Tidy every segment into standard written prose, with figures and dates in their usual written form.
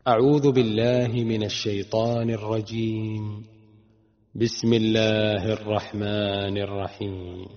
أعوذ بالله من الشيطان الرجيم. بسم الله الرحمن الرحيم.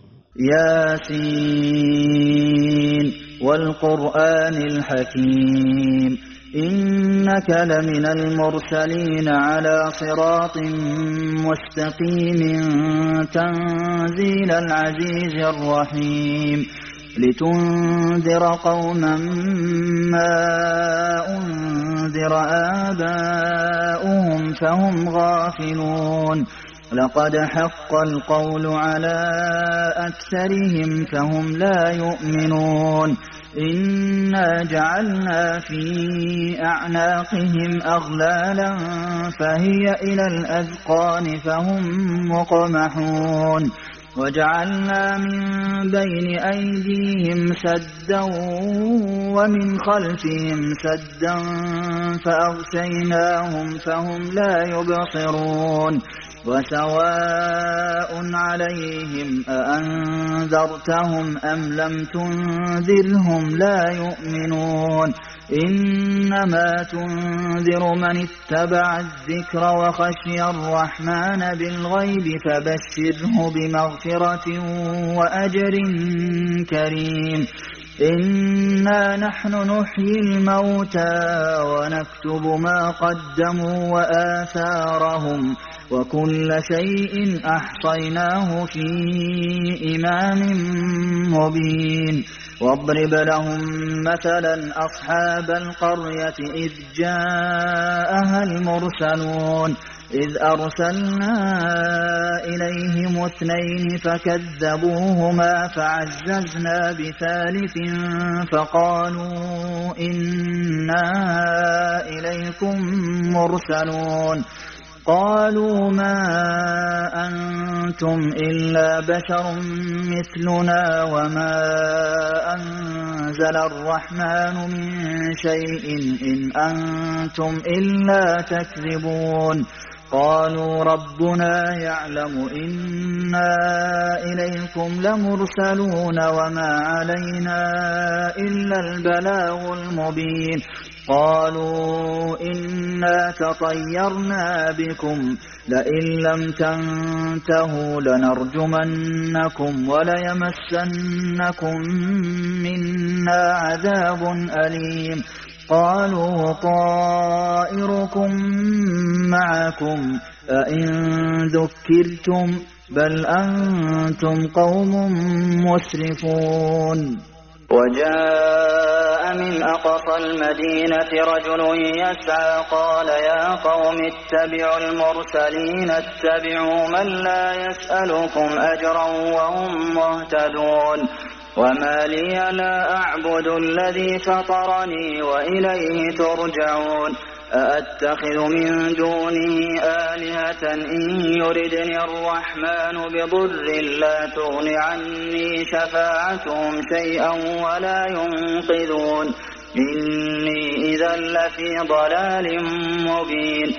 ياسين والقرآن الحكيم إنك لمن المرسلين على صراط مستقيم تنزيل العزيز الرحيم لتنذر قوما ما أنذر آباؤهم فهم غافلون لقد حق القول على أكثرهم فهم لا يؤمنون إنا جعلنا في أعناقهم أغلالا فهي إلى الأذقان فهم مقمحون وجعلنا من بين أيديهم سدا ومن خلفهم سدا فأغشيناهم فهم لا يبصرون وسواء عليهم أأنذرتهم أم لم تنذرهم لا يؤمنون إنما تنذر من اتبع الذكر وخشي الرحمن بالغيب فبشره بمغفرة وأجر كريم إنا نحن نحيي الموتى ونكتب ما قدموا وآثارهم وكل شيء أحصيناه في إمام مبين واضرب لهم مثلا أصحاب القرية إذ جاءها المرسلون إذ أرسلنا إليهم اثنين فكذبوهما فعززنا بثالث فقالوا إنا إليكم مرسلون قالوا ما أنتم إلا بشر مثلنا وما أنزل الرحمن من شيء إن أنتم إلا تكذبون قالوا ربنا يعلم إنا إليكم لمرسلون وما علينا إلا البلاغ المبين قالوا إنا تطيرنا بكم لئن لم تنتهوا لنرجمنكم وليمسنكم منا عذاب أليم قالوا طائركم معكم أئن ذكرتم بل أنتم قوم مسرفون وجاء من أقصى المدينة رجل يسعى قال يا قوم اتبعوا المرسلين اتبعوا من لا يسألكم أجرا وهم مهتدون وما لي لا أعبد الذي فطرني وإليه ترجعون أأتخذ من دونه آلهة إن يردني الرحمن بضر لا تغن عني شفاعتهم شيئا ولا ينقذون إني إذا لفي ضلال مبين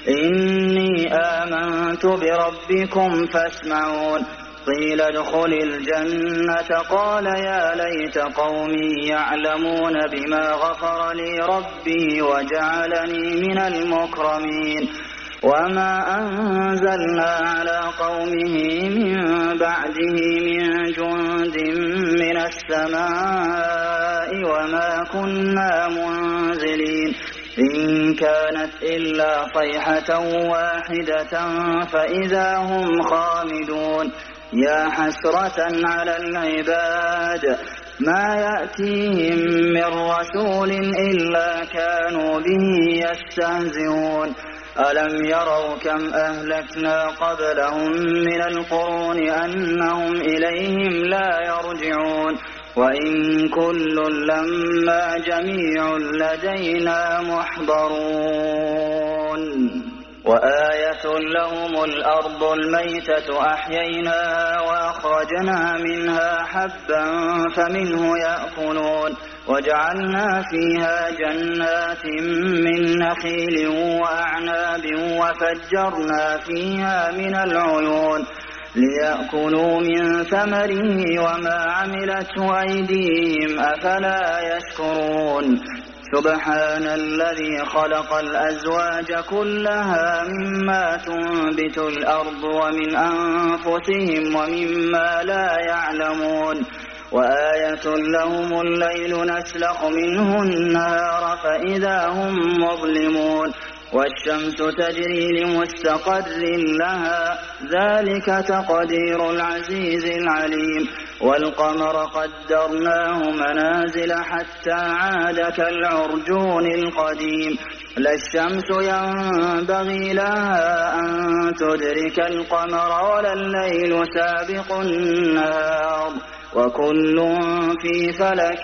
إني آمنت بربكم فاسمعون قيل ادخل الجنة قال يا ليت قومي يعلمون بما غفر لي ربي وجعلني من المكرمين وما أنزلنا على قومه من بعده من جند من السماء وما كنا منزلين إن كانت إلا صيحة واحدة فإذا هم خامدون يا حسرة على العباد ما يأتيهم من رسول إلا كانوا به يستهزئون ألم يروا كم أهلكنا قبلهم من القرون أنهم إليهم لا يرجعون وإن كل لما جميع لدينا محضرون وآية لهم الأرض الميتة أحييناها وأخرجنا منها حبا فمنه يأكلون وجعلنا فيها جنات من نخيل وأعناب وفجرنا فيها من العيون ليأكلوا من ثمره وما عملته أيديهم أفلا يشكرون سبحان الذي خلق الأزواج كلها مما تنبت الأرض ومن أنفسهم ومما لا يعلمون وآية لهم الليل نسلخ منه النهار فإذا هم مظلمون والشمس تجري لمستقر لها ذلك تقدير العزيز العليم والقمر قدرناه منازل حتى عاد كالعرجون القديم لا الشمس ينبغي لها أن تدرك القمر ولا الليل سابق النهار وكل في فلك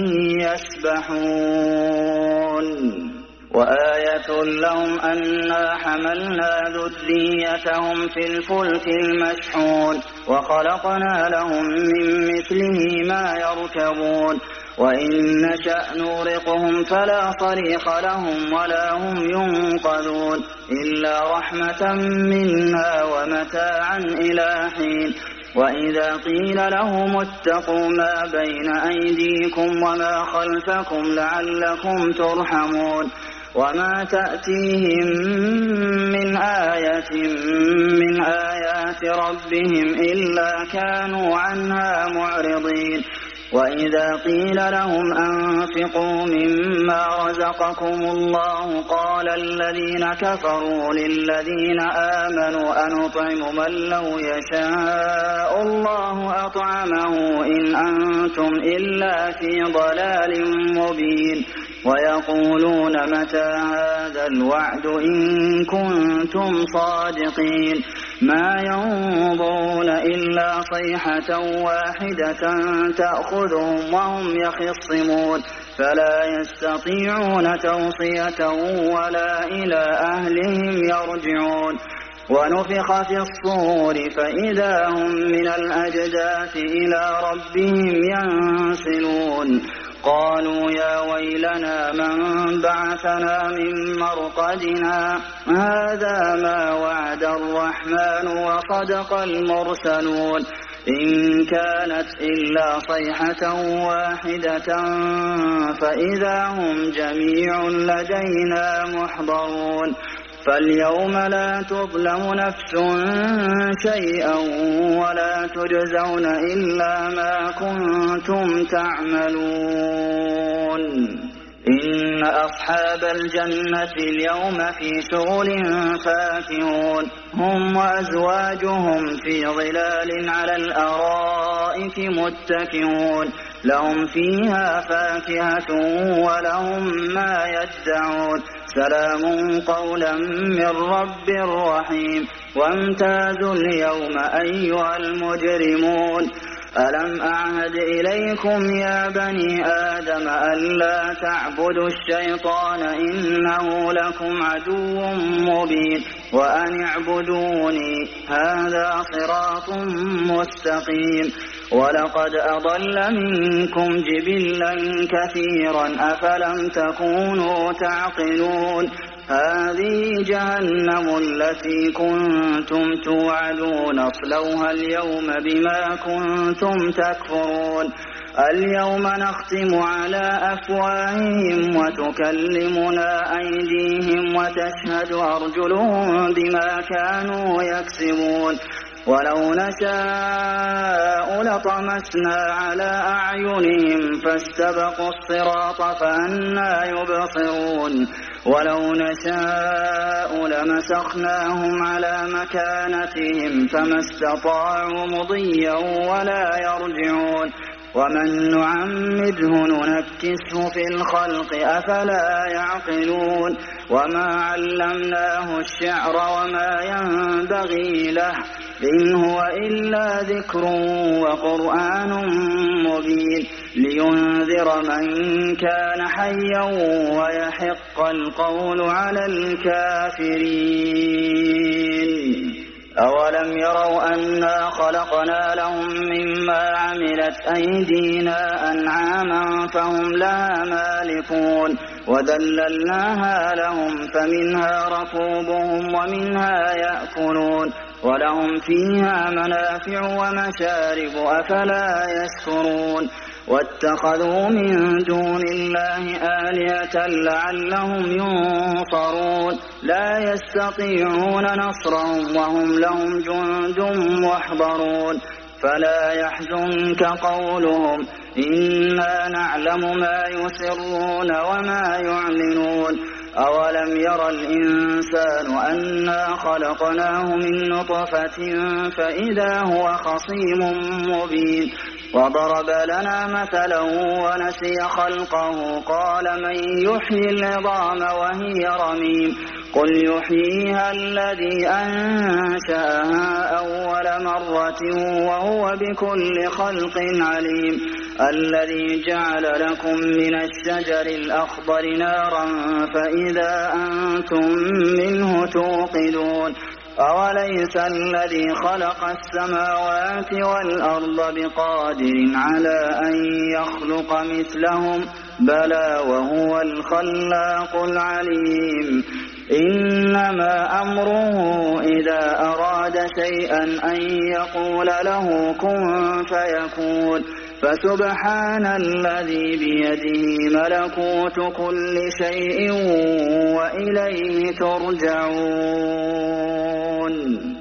يسبحون وآية لهم أنا حملنا ذريتهم في الفلك المشحون وخلقنا لهم من مثله ما يركبون وإن نشأ نورقهم فلا صريخ لهم ولا هم ينقذون إلا رحمة منا ومتاعا إلى حين وإذا قيل لهم اتقوا ما بين أيديكم وما خلفكم لعلكم ترحمون وما تأتيهم من آية من آيات ربهم إلا كانوا عنها معرضين وإذا قيل لهم أنفقوا مما رزقكم الله قال الذين كفروا للذين آمنوا أنطعم من لو يشاء الله أطعمه إن أنتم إلا في ضلال مبين ويقولون متى هذا الوعد إن كنتم صادقين ما ينظرون إلا صيحة واحدة تأخذهم وهم يخصمون فلا يستطيعون توصية ولا إلى أهلهم يرجعون ونفخ في الصور فإذا هم من الأجداث إلى ربهم ينسلون قالوا يا ويلنا من بعثنا من مرقدنا هذا ما وعد الرحمن وصدق المرسلون إن كانت إلا صيحة واحدة فإذا هم جميع لدينا محضرون فاليوم لا تظلم نفس شيئا ولا تجزون إلا ما كنتم تعملون إن أصحاب الجنة اليوم في شغل فاكهون هم وأزواجهم في ظلال على الأرائك متكئون لهم فيها فاكهة ولهم ما يدعون سلام قولا من رب رحيم وامتازوا اليوم أيها المجرمون ألم أعهد إليكم يا بني آدم ألا تعبدوا الشيطان إنه لكم عدو مبين وأن اعبدوني هذا صراط مستقيم ولقد أضل منكم جبلا كثيرا أفلم تكونوا تعقلون هذه جهنم التي كنتم توعدون اصلوها اليوم بما كنتم تكفرون اليوم نختم على أفواههم وتكلمنا أيديهم وتشهد أرجلهم بما كانوا يكسبون ولو نشاء لطمسنا على أعينهم فاستبقوا الصراط فأنى يبصرون ولو نشاء لمسخناهم على مكانتهم فما استطاعوا مضيا ولا يرجعون ومن نعمره ننكسه في الخلق أفلا يعقلون وما علمناه الشعر وما ينبغي له إن هو إلا ذكر وقرآن مبين لينذر من كان حيا ويحق القول على الكافرين أولم يروا أنا خلقنا لهم مما عملت أيدينا أنعاما فهم لها مالكون وذللناها لهم فمنها ركوبهم ومنها يأكلون ولهم فيها منافع ومشارب أفلا يشكرون واتخذوا من دون الله آلهة لعلهم ينصرون لا يستطيعون نصرهم وهم لهم جند محضرون فلا يحزنك قولهم إنا نعلم ما يسرون وما يعلنون أولم ير الإنسان أنا خلقناه من نطفة فإذا هو خصيم مبين وضرب لنا مثلا ونسي خلقه قال من يحيي العظام وهي رميم قل يحييها الذي أنشأها أول مرة وهو بكل خلق عليم الذي جعل لكم من الشجر الأخضر نارا فإذا أنتم منه توقدون أوليس الذي خلق السماوات والأرض بقادر على أن يخلق مثلهم بلى وهو الخلاق العليم إنما أمره إذا أراد شيئا أن يقول له كن فيكون فسبحان الذي بيده ملكوت كل شيء وإليه ترجعون